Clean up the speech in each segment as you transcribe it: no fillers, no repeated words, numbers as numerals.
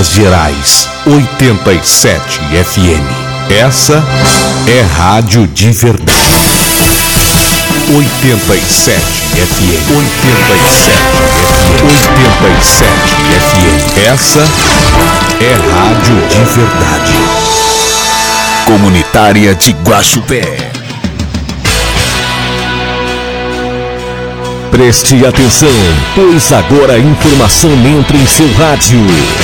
Minas Gerais, 87 FM. Essa é rádio de verdade. 87 FM. 87 FM. Essa é rádio de verdade. Comunitária de Guaxupé. Preste atenção, pois agora a informação entra em seu rádio.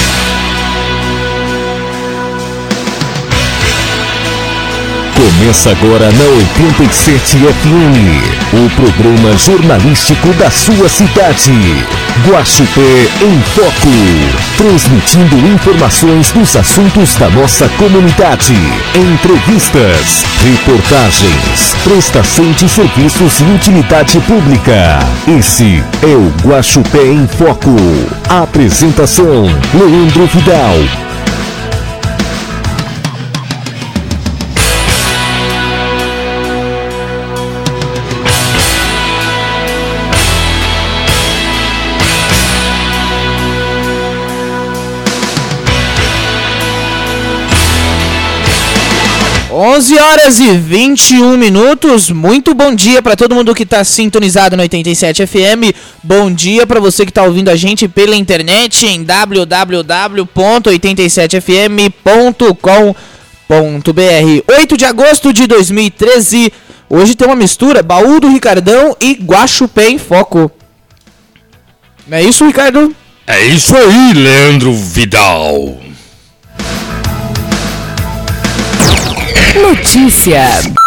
Começa agora na 87 FM, o programa jornalístico da sua cidade. Guaxupé em Foco, transmitindo informações dos assuntos da nossa comunidade, entrevistas, reportagens, prestação de serviços e utilidade pública. Esse é o Guaxupé em Foco. A apresentação, Leandro Vidal. Horas e 21 minutos, muito bom dia para todo mundo que está sintonizado no 87 FM, bom dia para você que está ouvindo a gente pela internet em www.87fm.com.br. 8 de agosto de 2013, hoje tem uma mistura, Baú do Ricardão e Guaxupé em Foco. Não é isso, Ricardo? É isso aí, Leandro Vidal. Notícia.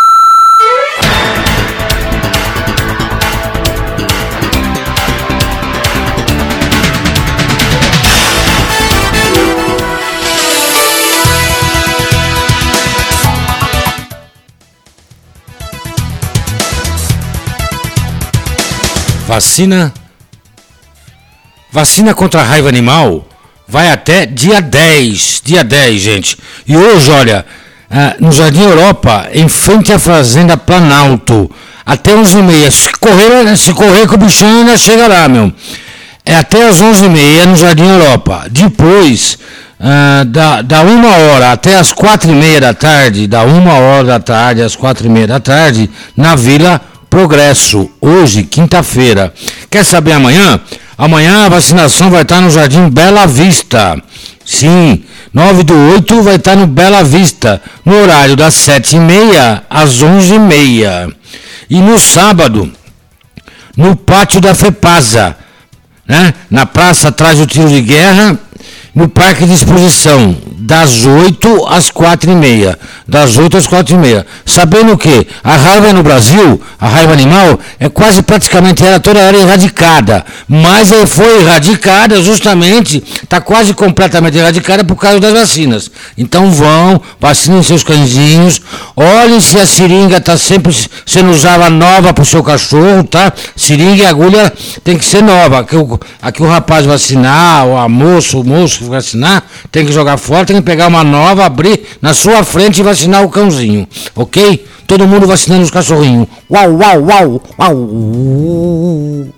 Vacina contra a raiva animal vai até dia 10, gente. E hoje, olha, no Jardim Europa, em frente à Fazenda Planalto, até 11h30. Se correr com o bichinho ainda chega lá, meu. É até as 11h30 no Jardim Europa. Depois, da 1h até as 4h30 da tarde, da 1h da tarde às 4h30 da tarde, na Vila Progresso, hoje, quinta-feira. Quer saber amanhã? Amanhã a vacinação vai estar no Jardim Bela Vista. Sim, 9/8 vai estar no Bela Vista, no horário das 7h30 às 11h30. E no sábado, no pátio da FEPASA, né? Na praça atrás do tiro de guerra, no Parque de Exposição, das 8 às 4h30. Das 8 às 4h30. Sabendo o quê? A raiva no Brasil, a raiva animal, é quase praticamente toda ela erradicada. Mas foi erradicada justamente, está quase completamente erradicada por causa das vacinas. Então vacinem seus cãezinhos, olhem se a seringa está sempre sendo usada nova para o seu cachorro, tá? Seringa e agulha tem que ser nova. Aqui o rapaz vacinar, o moço que vacinar, tem que jogar fora, tem que pegar uma nova, abrir na sua frente e vacinar o cãozinho, ok? Todo mundo vacinando os cachorrinhos. Uau, uau, uau, uau.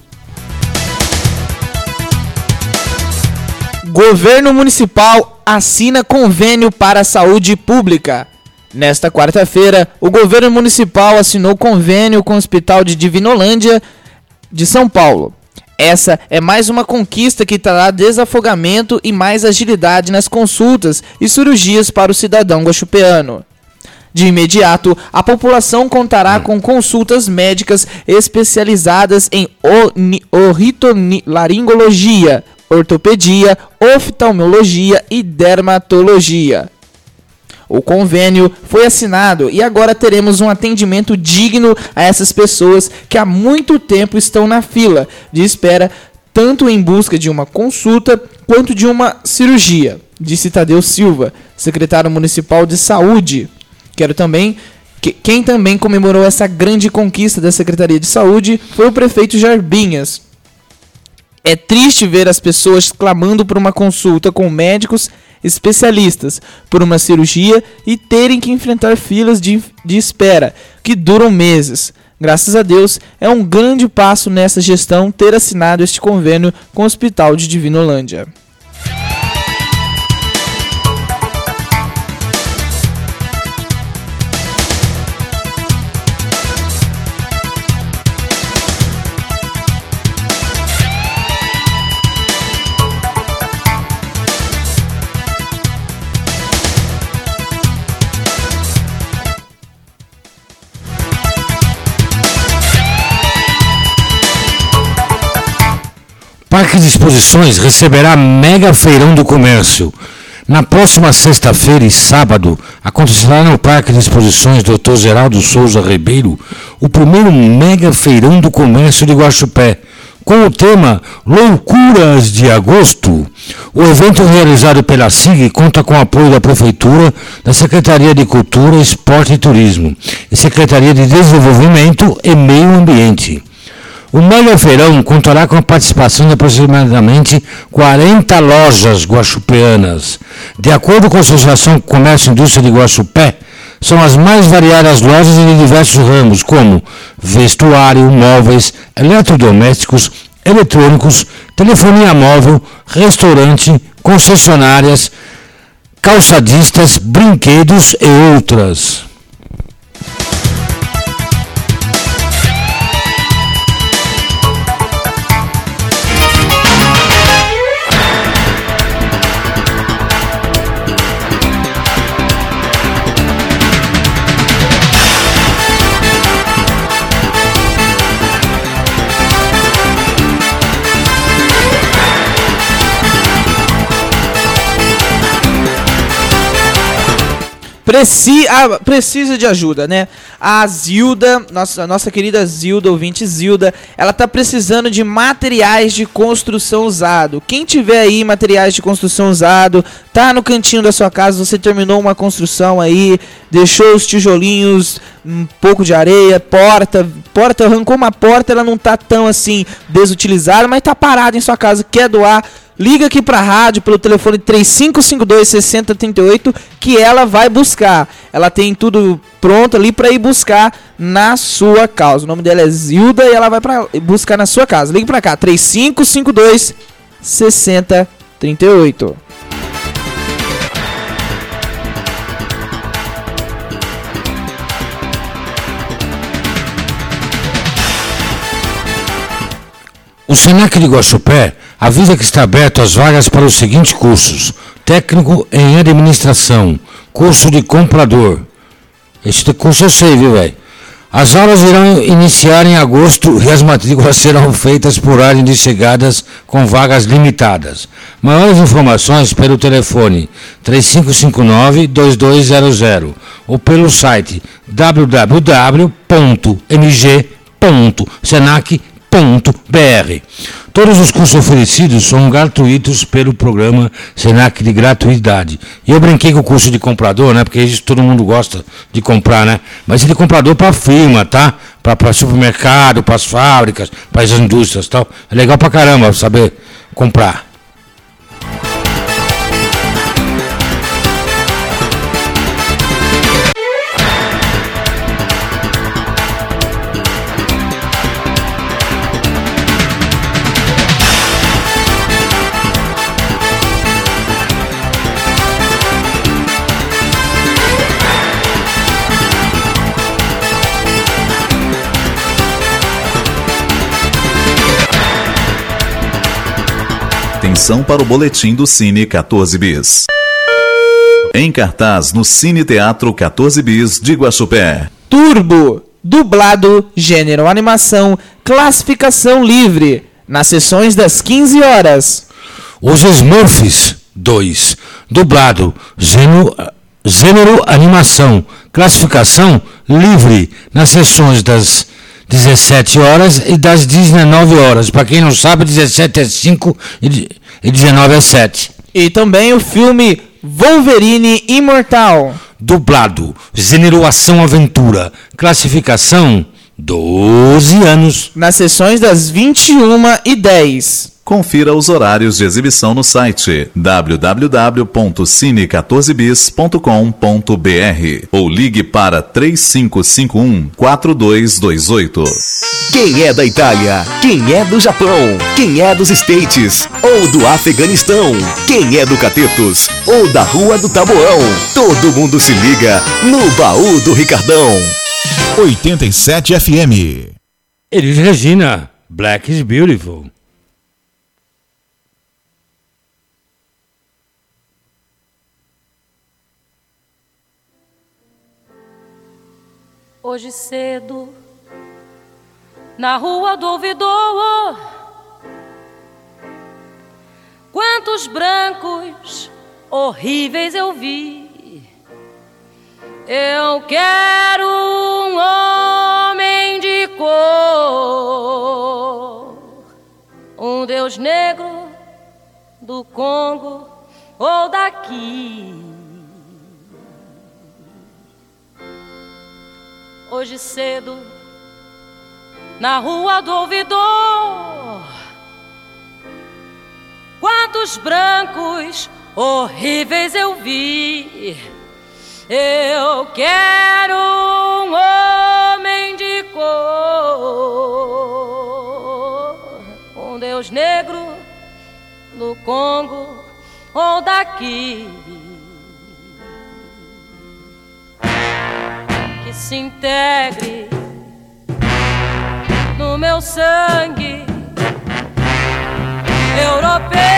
Governo Municipal assina convênio para a saúde pública. Nesta quarta-feira, o Governo Municipal assinou convênio com o Hospital de Divinolândia de São Paulo. Essa é mais uma conquista que trará desafogamento e mais agilidade nas consultas e cirurgias para o cidadão guaxupeano. De imediato, a população contará com consultas médicas especializadas em otorrinolaringologia, ortopedia, oftalmologia e dermatologia. O convênio foi assinado e agora teremos um atendimento digno a essas pessoas que há muito tempo estão na fila de espera, tanto em busca de uma consulta quanto de uma cirurgia, disse Tadeu Silva, secretário municipal de saúde. Quem também comemorou essa grande conquista da Secretaria de Saúde foi o prefeito Jarbinhas. É triste ver as pessoas clamando por uma consulta com médicos especialistas, por uma cirurgia e terem que enfrentar filas de espera que duram meses. Graças a Deus, é um grande passo nessa gestão ter assinado este convênio com o Hospital de Divinolândia. Senac de Exposições receberá Mega Feirão do Comércio. Na próxima sexta-feira e sábado, acontecerá no Parque de Exposições Dr. Geraldo Souza Ribeiro o primeiro Mega Feirão do Comércio de Guaxupé, com o tema Loucuras de Agosto. O evento realizado pela SIG conta com o apoio da Prefeitura, da Secretaria de Cultura, Esporte e Turismo e Secretaria de Desenvolvimento e Meio Ambiente. O Mega Feirão contará com a participação de aproximadamente 40 lojas guaxupeanas. De acordo com a Associação Comércio e Indústria de Guaxupé, são as mais variadas lojas de diversos ramos, como vestuário, móveis, eletrodomésticos, eletrônicos, telefonia móvel, restaurante, concessionárias, calçadistas, brinquedos e outras. Precisa de ajuda, né? A Zilda, nossa querida Zilda, ouvinte Zilda, ela tá precisando de materiais de construção usado. Quem tiver aí materiais de construção usado, tá no cantinho da sua casa, você terminou uma construção aí, deixou os tijolinhos, um pouco de areia, porta, arrancou uma porta, ela não tá tão assim desutilizada, mas tá parada em sua casa, quer doar, liga aqui pra rádio pelo telefone 3552-6038 que ela vai buscar. Ela tem tudo pronto ali pra ir buscar na sua casa. O nome dela é Zilda e ela vai buscar na sua casa. Ligue pra cá, 3552-6038. O Senac de Guaxupé avisa que está aberto as vagas para os seguintes cursos: técnico em administração, curso de comprador. Esse curso eu sei, viu, velho? As aulas irão iniciar em agosto e as matrículas serão feitas por ordem de chegadas com vagas limitadas. Maiores informações pelo telefone 3559-2200 ou pelo site www.mg.senac.br. Todos os cursos oferecidos são gratuitos pelo programa Senac de gratuidade. E eu brinquei com o curso de comprador, né? Porque isso todo mundo gosta de comprar, né? Mas é de comprador para firma, tá? Para supermercado, para as fábricas, para as indústrias e tal. É legal pra caramba saber comprar. Atenção para o boletim do Cine 14 Bis. Em cartaz no Cine Teatro 14 Bis de Guaxupé. Turbo, dublado, gênero animação, classificação livre, nas sessões das 15 horas. Os Smurfs 2, dublado, gênero animação, classificação livre, nas sessões das 17 horas e das 19 horas. Para quem não sabe, 17 é 5 e 19 é 7. E também o filme Wolverine Imortal. Dublado, gênero ação aventura, classificação 12 anos. Nas sessões das 21h10. Confira os horários de exibição no site www.cine14bis.com.br ou ligue para 3551-4228. Quem é da Itália? Quem é do Japão? Quem é dos States? Ou do Afeganistão? Quem é do Catetos? Ou da Rua do Taboão? Todo mundo se liga no Baú do Ricardão. 87 FM. Elis Regina, Black is Beautiful. Hoje cedo, na rua do ouvidor, Quantos brancos horríveis eu vi. Eu quero um homem de cor, um Deus negro do Congo ou daqui. Hoje cedo, na rua do ouvidor, quantos brancos horríveis eu vi. Eu quero um homem de cor, um Deus negro do Congo ou daqui, que se integre no meu sangue europeu.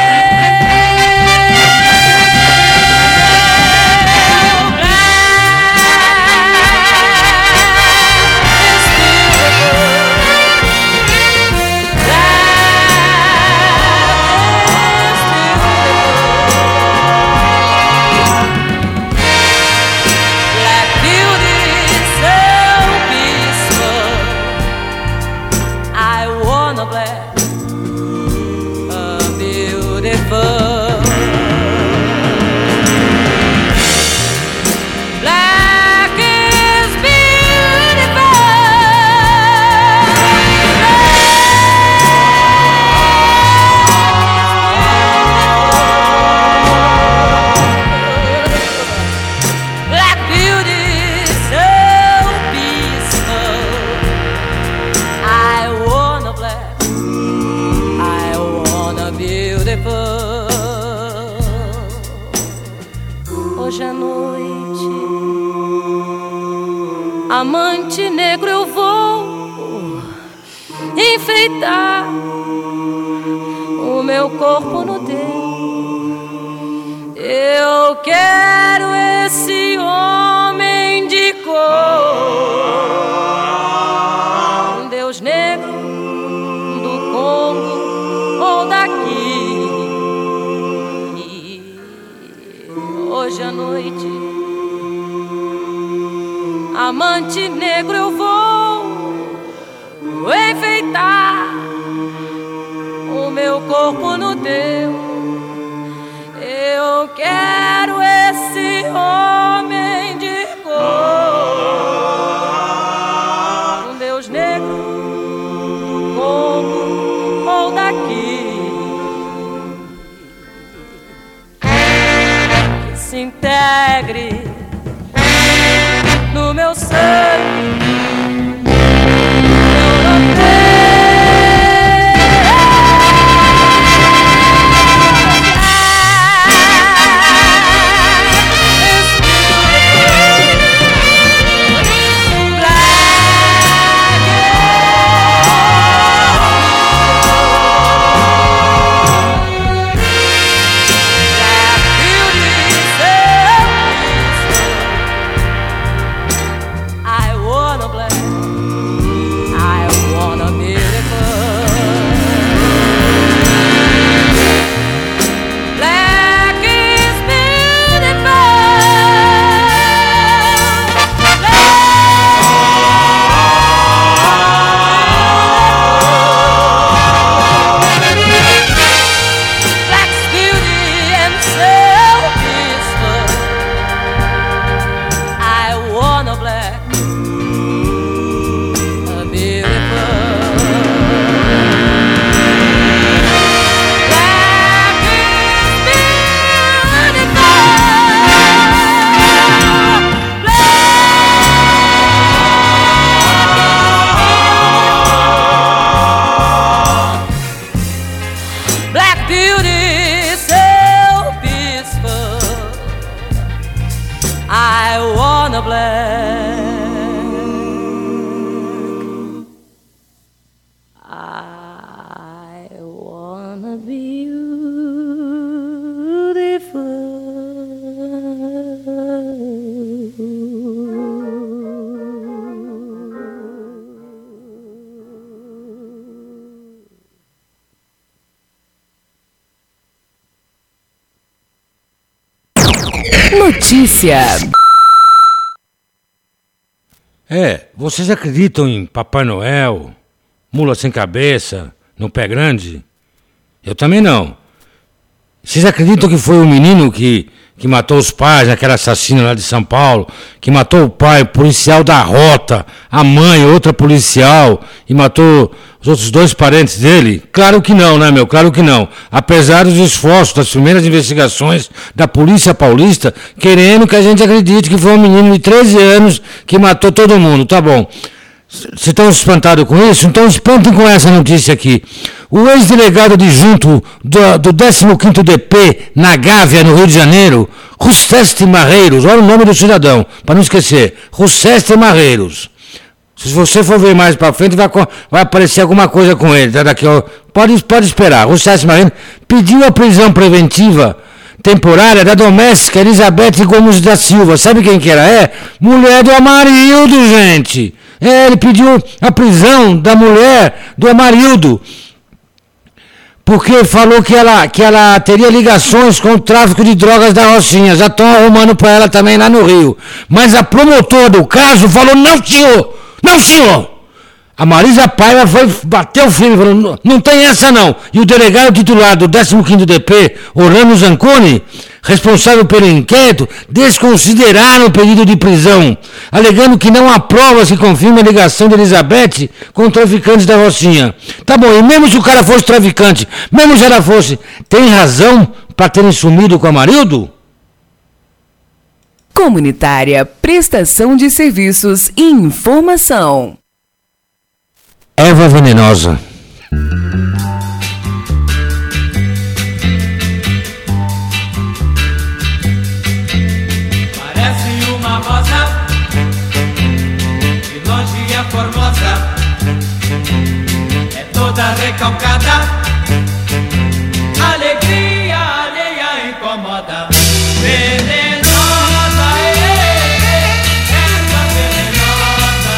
Hoje à noite, amante negro, eu vou enfeitar o meu corpo no teu. Eu quero esse homem de cor, um Deus negro do Congo ou daqui. Hoje à noite, amante negro, eu vou enfeitar o meu corpo no teu. Eu quero esse homem de cor, um Deus negro do Congo ou daqui, se integre no meu sangue europeu. Notícia. Vocês acreditam em Papai Noel, mula sem cabeça, no pé grande? Eu também não. Vocês acreditam que foi o menino que matou os pais, aquele assassino lá de São Paulo, que matou o pai, policial da Rota, a mãe, outra policial, e matou os outros 2 parentes dele? Claro que não, né, meu? Claro que não. Apesar dos esforços das primeiras investigações da Polícia Paulista, querendo que a gente acredite que foi um menino de 13 anos que matou todo mundo. Tá bom. Vocês estão espantados com isso? Então espantem com essa notícia aqui. O ex-delegado adjunto do 15º DP, na Gávea, no Rio de Janeiro, Russeste Marreiros, olha o nome do cidadão, para não esquecer, Russeste Marreiros. Se você for ver mais para frente, vai aparecer alguma coisa com ele. Tá daqui, ó. Pode esperar. Russeste Marreiros pediu a prisão preventiva temporária da doméstica Elizabeth Gomes da Silva. Sabe quem que ela é? Mulher do Amarildo, gente. Ele pediu a prisão da mulher do Amarildo, porque falou que ela teria ligações com o tráfico de drogas da Rocinha. Já estão arrumando para ela também lá no Rio. Mas a promotora do caso falou, não, senhor! Não, senhor! A Marisa Paiva bateu firme, falou, não tem essa não. E o delegado titular do 15º DP, Orlando Zanconi, responsável pelo inquérito, desconsideraram o pedido de prisão, alegando que não há provas que confirmem a ligação de Elizabeth com traficantes da Rocinha. Tá bom, e mesmo se o cara fosse traficante, mesmo se ela fosse, tem razão para terem sumido com a Amarildo? Comunitária, prestação de serviços e informação. Erva venenosa. Parece uma rosa, de longe é formosa, é toda recalcada, alegria alheia incomoda, venenosa, erva venenosa,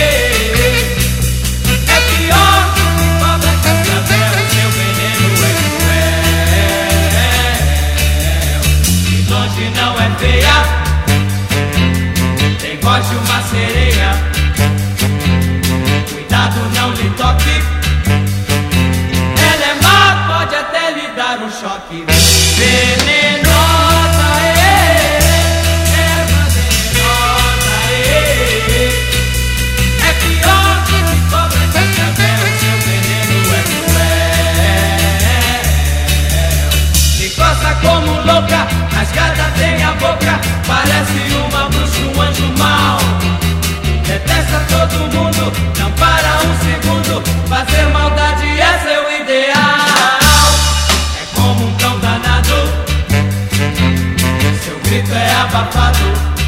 é pior que cobra cascavel, seu veneno é cruel, de longe não é feia, tem voz de uma sereia, cuidado não lhe toque, ela é má, pode até lhe dar um choque, venenosa, erva venenosa, é pior que cobra cascavel, seu veneno é cruel, se coça como louca, rasgada tem a boca, parece uma bruxa, um anjo mau, detesta todo mundo, não para um segundo, fazer maldade é seu ideal, é como um cão danado, seu grito é abafado,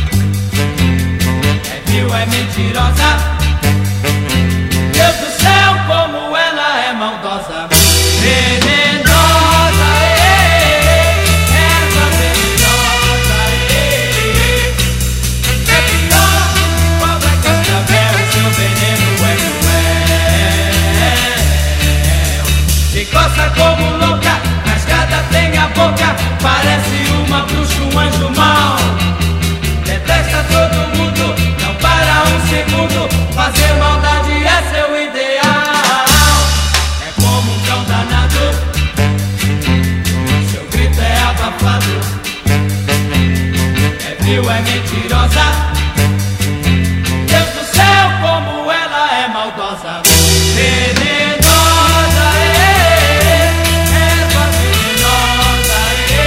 é vil, é mentirosa, Deus do céu, como ela é maldosa, venenosa, erva venenosa, é pior que cobra cascavel, seu veneno é cruel, se coça como louca, rasgada tem a boca, parece uma bruxa, um anjo mau, detesta todo mundo, não para um segundo, fazer maldade é seu ideal, é como um cão danado, seu grito é abafado, é vil, é mentirosa, Deus do céu, como ela é maldosa, venenosa, erva venenosa,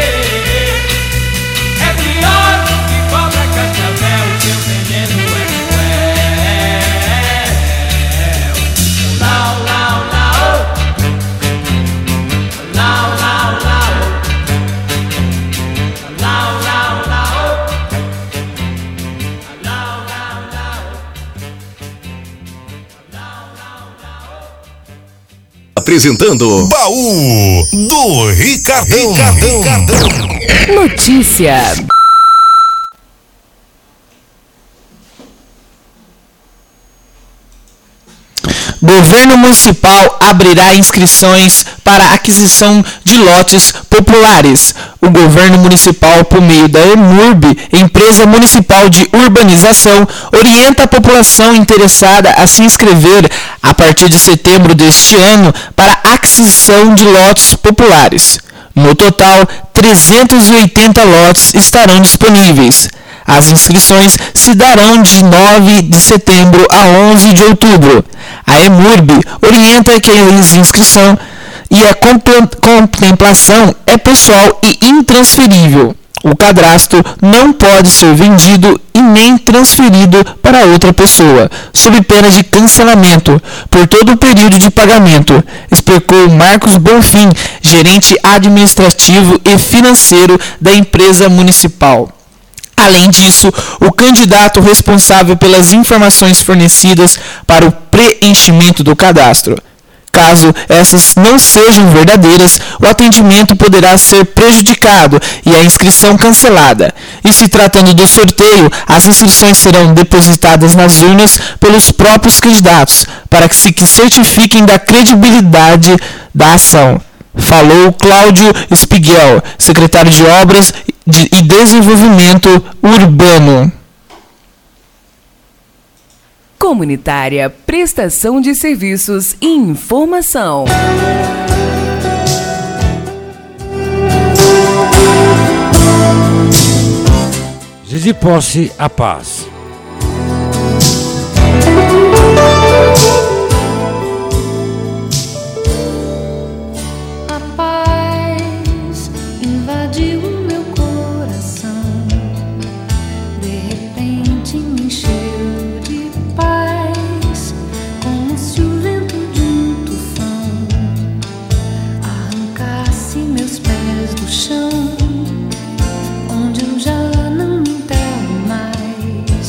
é pior que cobra cascavel, seu veneno é cruel, lau, lau, lau, lau, lau, lau, lau, lau, lau, lau, lau, lau. Apresentando Baú do Ricardão. Notícia. Governo Municipal abrirá inscrições para aquisição de lotes populares. O Governo Municipal, por meio da EMURB, Empresa Municipal de Urbanização, orienta a população interessada a se inscrever a partir de setembro deste ano para aquisição de lotes populares. No total, 380 lotes estarão disponíveis. As inscrições se darão de 9 de setembro a 11 de outubro. A EMURB orienta que a inscrição e a contemplação é pessoal e intransferível. O cadastro não pode ser vendido e nem transferido para outra pessoa, sob pena de cancelamento por todo o período de pagamento, explicou Marcos Bonfim, gerente administrativo e financeiro da empresa municipal. Além disso, o candidato responsável pelas informações fornecidas para o preenchimento do cadastro. Caso essas não sejam verdadeiras, o atendimento poderá ser prejudicado e a inscrição cancelada. E se tratando do sorteio, as inscrições serão depositadas nas urnas pelos próprios candidatos, para que se certifiquem da credibilidade da ação. Falou Cláudio Spiguel, secretário de Obras e Desenvolvimento Urbano. Comunitária, prestação de serviços e informação. De posse a paz. A paz invadiu o meu coração, de repente me encheu de paz, como se o vento de um tufão arrancasse meus pés do chão, onde eu já não me enterro mais.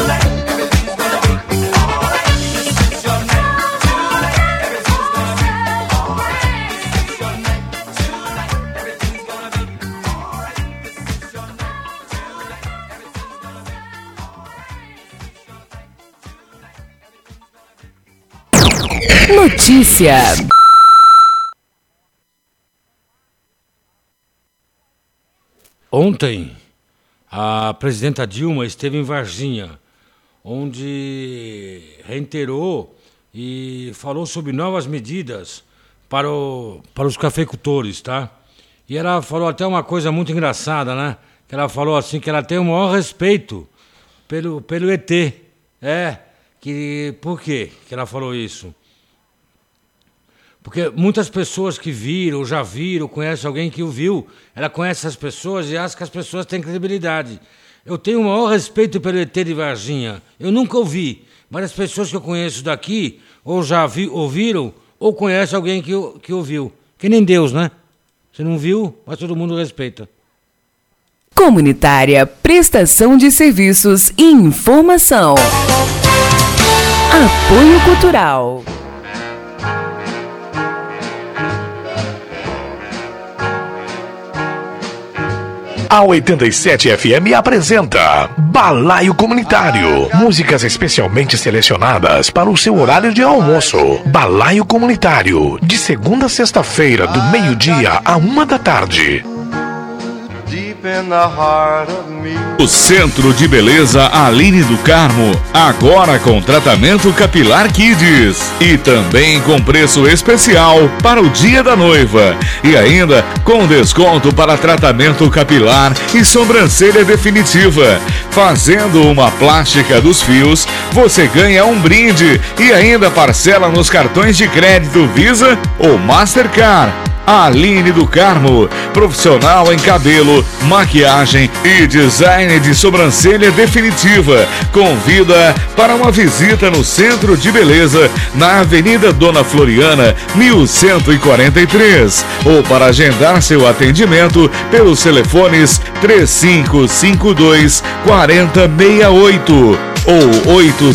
Notícia. Ontem, a presidenta Dilma esteve em Varginha, onde reiterou e falou sobre novas medidas para os cafeicultores, tá? E ela falou até uma coisa muito engraçada, né? Que ela falou assim que ela tem o maior respeito pelo ET. Por quê que ela falou isso? Porque muitas pessoas que viram, já viram, conhecem alguém que o viu, ela conhece as pessoas e acha que as pessoas têm credibilidade. Eu tenho o maior respeito pelo ET de Varginha. Eu nunca ouvi, mas as pessoas que eu conheço daqui, ou já ouviram, ou conhecem alguém que ouviu. Que nem Deus, né? Você não viu, mas todo mundo respeita. Comunitária, prestação de serviços e informação. Apoio Cultural. A 87 FM apresenta Balaio Comunitário. Músicas especialmente selecionadas para o seu horário de almoço. Balaio Comunitário, de segunda a sexta-feira, do meio-dia a 1h. O Centro de Beleza Aline do Carmo, agora com tratamento capilar Kids e também com preço especial para o dia da noiva e ainda com desconto para tratamento capilar e sobrancelha definitiva. Fazendo uma plástica dos fios, você ganha um brinde e ainda parcela nos cartões de crédito Visa ou Mastercard. Aline do Carmo, profissional em cabelo, maquiagem e design de sobrancelha definitiva. Convida para uma visita no Centro de Beleza, na Avenida Dona Floriana, 1143. Ou para agendar seu atendimento pelos telefones 3552-4068 ou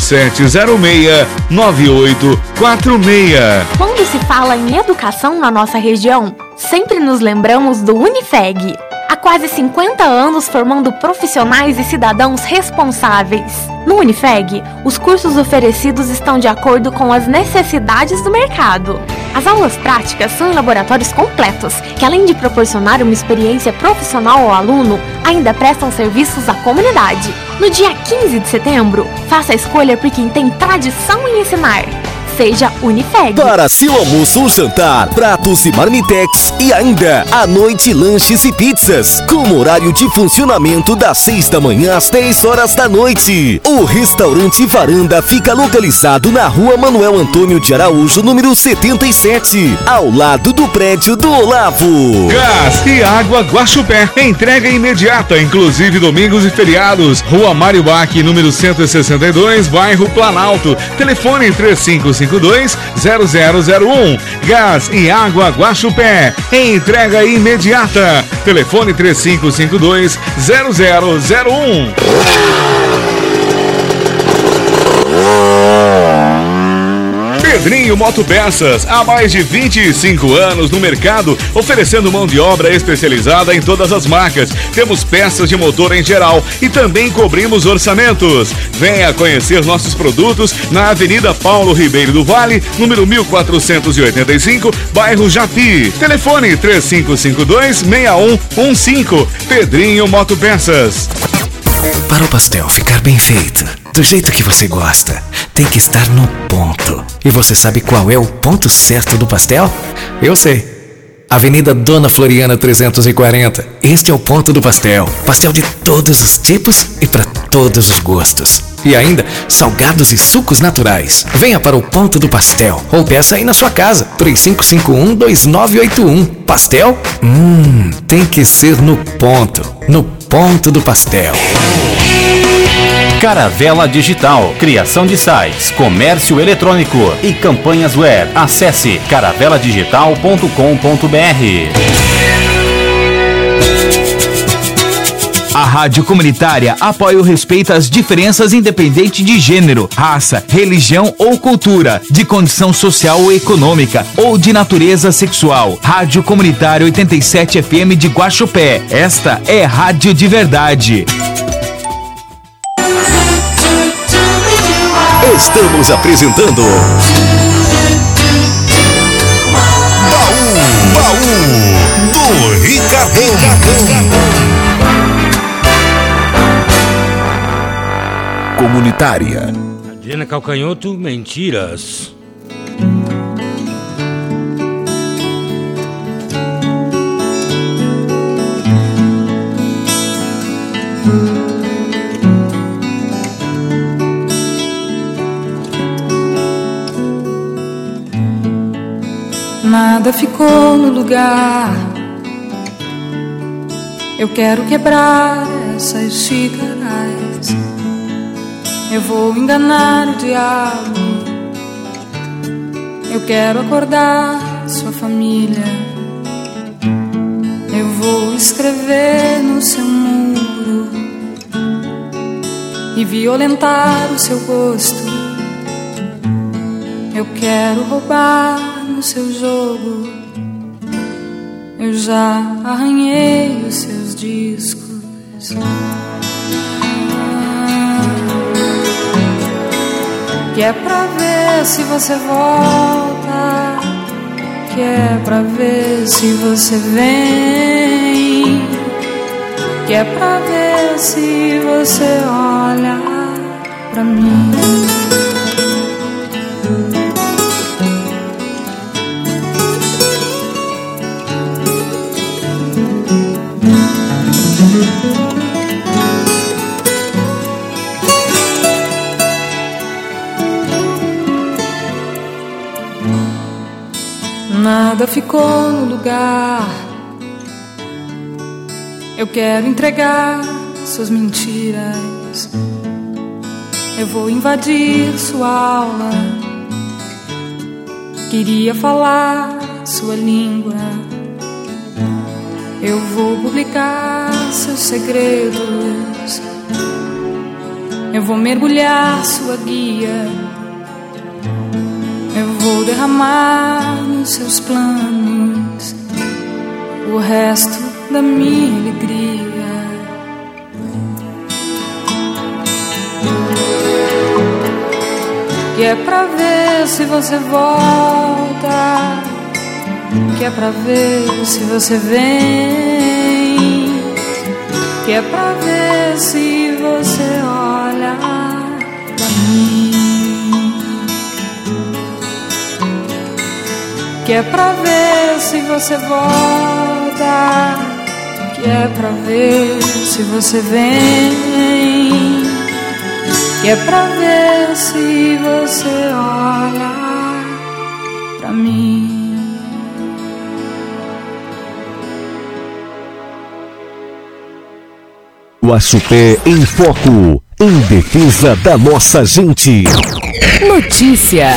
8706-9846. Quando se fala em educação na nossa região, sempre nos lembramos do Unifeg. Há quase 50 anos formando profissionais e cidadãos responsáveis. No Unifeg, os cursos oferecidos estão de acordo com as necessidades do mercado. As aulas práticas são em laboratórios completos, que além de proporcionar uma experiência profissional ao aluno, ainda prestam serviços à comunidade. No dia 15 de setembro, faça a escolha por quem tem tradição em ensinar. Seja Unifeg. Para seu almoço ou jantar, pratos e marmitex e ainda à noite lanches e pizzas, com horário de funcionamento das 6 da manhã às 10 horas da noite. O restaurante Varanda fica localizado na Rua Manuel Antônio de Araújo, número 77, ao lado do prédio do Olavo. Gás e água Guaxupé, entrega imediata, inclusive domingos e feriados. Rua Mário Bach, número 162, bairro Planalto. Telefone 3552-0001. Gás e água Guaxupé, entrega imediata. Telefone 3552-0001. Pedrinho Motopeças, há mais de 25 anos no mercado, oferecendo mão de obra especializada em todas as marcas. Temos peças de motor em geral e também cobrimos orçamentos. Venha conhecer nossos produtos na Avenida Paulo Ribeiro do Vale, número 1485, bairro Japi. Telefone 3552-6115. Pedrinho Motopeças. Para o pastel ficar bem feito, do jeito que você gosta, tem que estar no ponto. E você sabe qual é o ponto certo do pastel? Eu sei. Avenida Dona Floriana 340. Este é o ponto do pastel. Pastel de todos os tipos e para todos os gostos. E ainda, salgados e sucos naturais. Venha para o ponto do pastel ou peça aí na sua casa. 3551-2981. Pastel? Tem que ser no ponto. No ponto do pastel. Caravela Digital, criação de sites, comércio eletrônico e campanhas web. Acesse caraveladigital.com.br. A rádio comunitária apoia o respeito às diferenças independente de gênero, raça, religião ou cultura, de condição social ou econômica ou de natureza sexual. Rádio Comunitária 87 FM de Guaxupé. Esta é rádio de verdade. Estamos apresentando Baú do Ricardão. Comunitária. Adriana Calcanhoto, Mentiras. Nada ficou no lugar. Eu quero quebrar essas xícaras. Eu vou enganar o diabo. Eu quero acordar sua família. Eu vou escrever no seu muro e violentar o seu gosto. Eu quero roubar no seu jogo. Eu já arranhei os seus discos. Que é pra ver se você volta, que é pra ver se você vem, que é pra ver se você olha pra mim. Nada ficou no lugar. Eu quero entregar suas mentiras. Eu vou invadir sua aula. Queria falar sua língua. Eu vou publicar seus segredos. Eu vou mergulhar sua guia. Eu vou derramar nos seus planos o resto da minha alegria. Que é pra ver se você volta, que é pra ver se você vem, que é pra ver se você olha pra mim. Que é pra ver se você volta, que é pra ver se você vem, que é pra ver se você olha pra mim. Guaxupé em Foco, em defesa da nossa gente. Notícia.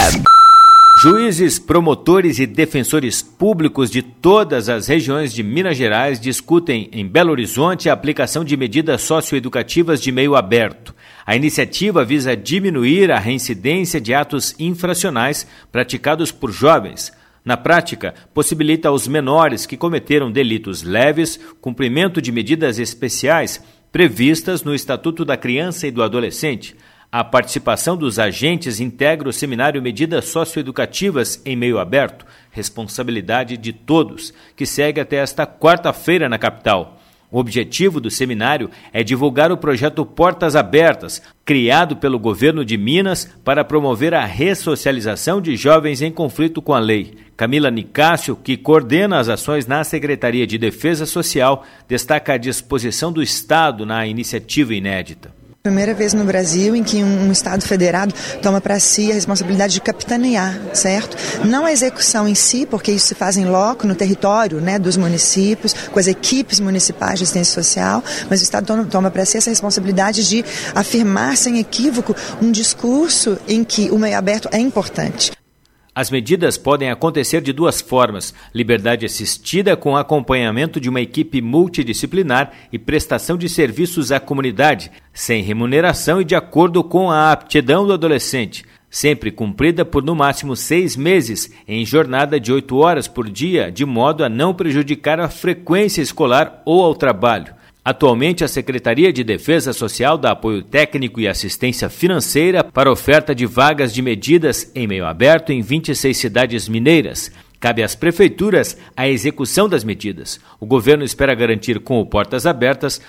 Juízes, promotores e defensores públicos de todas as regiões de Minas Gerais discutem em Belo Horizonte a aplicação de medidas socioeducativas de meio aberto. A iniciativa visa diminuir a reincidência de atos infracionais praticados por jovens. Na prática, possibilita aos menores que cometeram delitos leves cumprimento de medidas especiais previstas no Estatuto da Criança e do Adolescente. A participação dos agentes integra o seminário Medidas Socioeducativas em Meio Aberto, responsabilidade de todos, que segue até esta quarta-feira na capital. O objetivo do seminário é divulgar o projeto Portas Abertas, criado pelo governo de Minas para promover a ressocialização de jovens em conflito com a lei. Camila Nicásio, que coordena as ações na Secretaria de Defesa Social, destaca a disposição do Estado na iniciativa inédita. Primeira vez no Brasil em que um Estado federado toma para si a responsabilidade de capitanear, certo? Não a execução em si, porque isso se faz em loco, no território, né, dos municípios, com as equipes municipais de assistência social, mas o Estado toma para si essa responsabilidade de afirmar sem equívoco um discurso em que o meio aberto é importante. As medidas podem acontecer de duas formas: liberdade assistida com acompanhamento de uma equipe multidisciplinar e prestação de serviços à comunidade, sem remuneração e de acordo com a aptidão do adolescente, sempre cumprida por no máximo 6 meses, em jornada de 8 horas por dia, de modo a não prejudicar a frequência escolar ou ao trabalho. Atualmente, a Secretaria de Defesa Social dá apoio técnico e assistência financeira para oferta de vagas de medidas em meio aberto em 26 cidades mineiras. Cabe às prefeituras a execução das medidas. O governo espera garantir com o Portas Abertas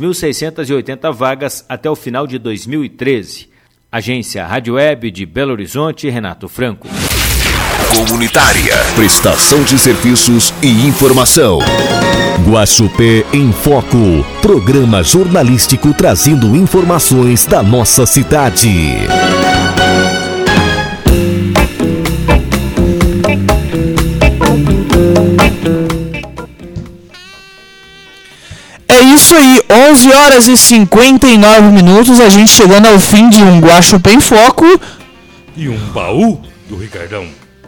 2.680 vagas até o final de 2013. Agência Rádio Web de Belo Horizonte, Renato Franco. Comunitária, prestação de serviços e informação. Guaxupé em Foco, programa jornalístico trazendo informações da nossa cidade. É isso aí, 11 horas e 59 minutos, a gente chegando ao fim de um Guaxupé em Foco. E um baú do Ricardão.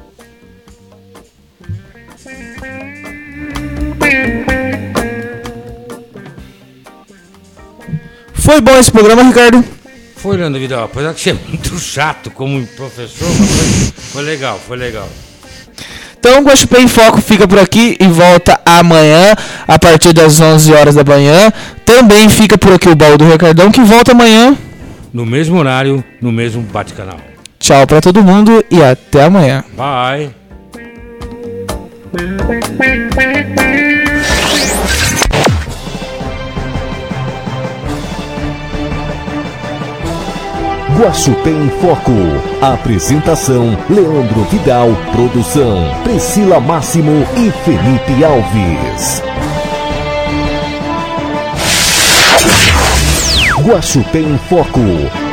Foi bom esse programa, Ricardo? Foi, Leandro Vidal. Apesar que você é muito chato como professor, mas foi legal, foi legal. Então o Guaxupé em Foco fica por aqui e volta amanhã a partir das 11 horas da manhã. Também fica por aqui o Baú do Ricardão, que volta amanhã no mesmo horário, no mesmo bate-canal. Tchau pra todo mundo e até amanhã. Bye. Guaxupé em Foco. Apresentação: Leandro Vidal. Produção: Priscila Máximo e Felipe Alves. Guaxupé em Foco.